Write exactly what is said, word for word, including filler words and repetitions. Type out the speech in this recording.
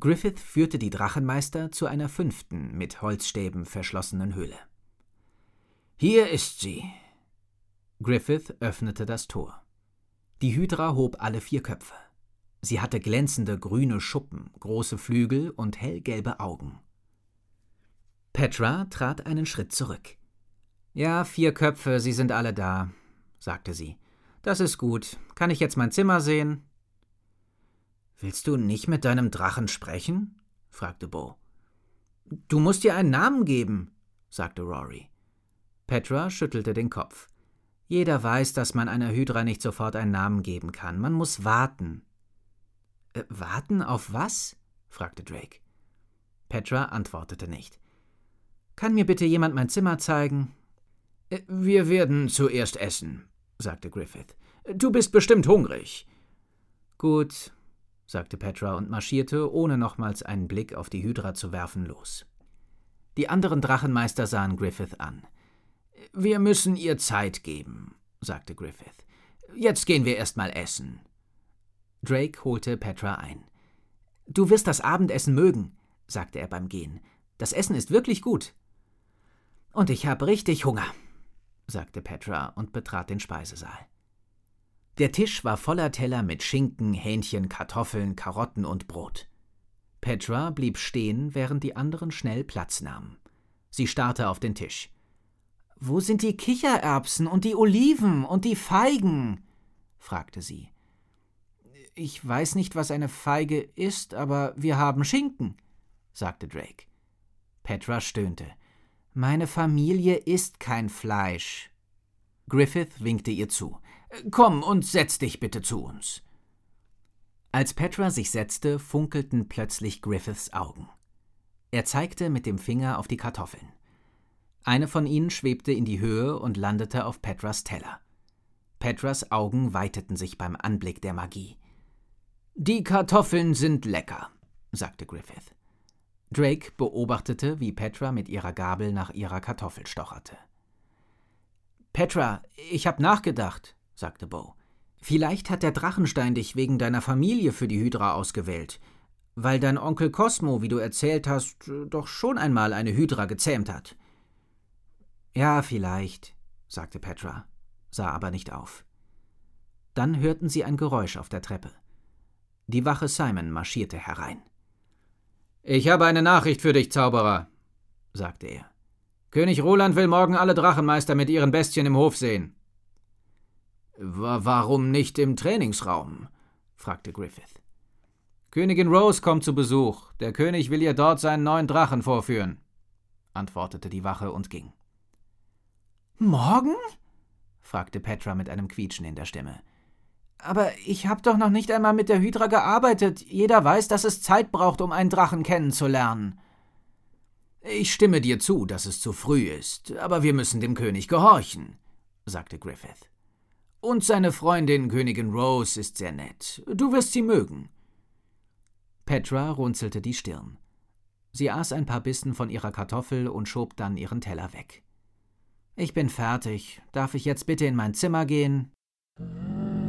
Griffith führte die Drachenmeister zu einer fünften, mit Holzstäben verschlossenen Höhle. »Hier ist sie!« Griffith öffnete das Tor. Die Hydra hob alle vier Köpfe. Sie hatte glänzende grüne Schuppen, große Flügel und hellgelbe Augen. Petra trat einen Schritt zurück. »Ja, vier Köpfe, sie sind alle da«, sagte sie. »Das ist gut. Kann ich jetzt mein Zimmer sehen?« »Willst du nicht mit deinem Drachen sprechen?« fragte Bo. »Du musst ihr einen Namen geben«, sagte Rory. Petra schüttelte den Kopf. »Jeder weiß, dass man einer Hydra nicht sofort einen Namen geben kann. Man muss warten.« Äh, »Warten auf was?« fragte Drake. Petra antwortete nicht. »Kann mir bitte jemand mein Zimmer zeigen?« äh, »Wir werden zuerst essen«, sagte Griffith. »Du bist bestimmt hungrig.« »Gut«, sagte Petra und marschierte, ohne nochmals einen Blick auf die Hydra zu werfen, los. Die anderen Drachenmeister sahen Griffith an. »Wir müssen ihr Zeit geben«, sagte Griffith. »Jetzt gehen wir erst mal essen.« Drake holte Petra ein. »Du wirst das Abendessen mögen«, sagte er beim Gehen. »Das Essen ist wirklich gut.« »Und ich habe richtig Hunger«, sagte Petra und betrat den Speisesaal. Der Tisch war voller Teller mit Schinken, Hähnchen, Kartoffeln, Karotten und Brot. Petra blieb stehen, während die anderen schnell Platz nahmen. Sie starrte auf den Tisch. »Wo sind die Kichererbsen und die Oliven und die Feigen?« fragte sie. »Ich weiß nicht, was eine Feige ist, aber wir haben Schinken«, sagte Drake. Petra stöhnte. »Meine Familie isst kein Fleisch.« Griffith winkte ihr zu. »Komm und setz dich bitte zu uns.« Als Petra sich setzte, funkelten plötzlich Griffiths Augen. Er zeigte mit dem Finger auf die Kartoffeln. Eine von ihnen schwebte in die Höhe und landete auf Petras Teller. Petras Augen weiteten sich beim Anblick der Magie. »Die Kartoffeln sind lecker«, sagte Griffith. Drake beobachtete, wie Petra mit ihrer Gabel nach ihrer Kartoffel stocherte. »Petra, ich hab nachgedacht«, sagte Bo. »Vielleicht hat der Drachenstein dich wegen deiner Familie für die Hydra ausgewählt, weil dein Onkel Cosmo, wie du erzählt hast, doch schon einmal eine Hydra gezähmt hat.« »Ja, vielleicht«, sagte Petra, sah aber nicht auf. Dann hörten sie ein Geräusch auf der Treppe. Die Wache Simon marschierte herein. »Ich habe eine Nachricht für dich, Zauberer«, sagte er. »König Roland will morgen alle Drachenmeister mit ihren Bestien im Hof sehen.« »Warum nicht im Trainingsraum?« fragte Griffith. »Königin Rose kommt zu Besuch. Der König will ihr dort seinen neuen Drachen vorführen«, antwortete die Wache und ging. »Morgen?« fragte Petra mit einem Quietschen in der Stimme. »Aber ich habe doch noch nicht einmal mit der Hydra gearbeitet. Jeder weiß, dass es Zeit braucht, um einen Drachen kennenzulernen.« »Ich stimme dir zu, dass es zu früh ist, aber wir müssen dem König gehorchen«, sagte Griffith. »Und seine Freundin Königin Rose ist sehr nett. Du wirst sie mögen.« Petra runzelte die Stirn. Sie aß ein paar Bissen von ihrer Kartoffel und schob dann ihren Teller weg. »Ich bin fertig. Darf ich jetzt bitte in mein Zimmer gehen?«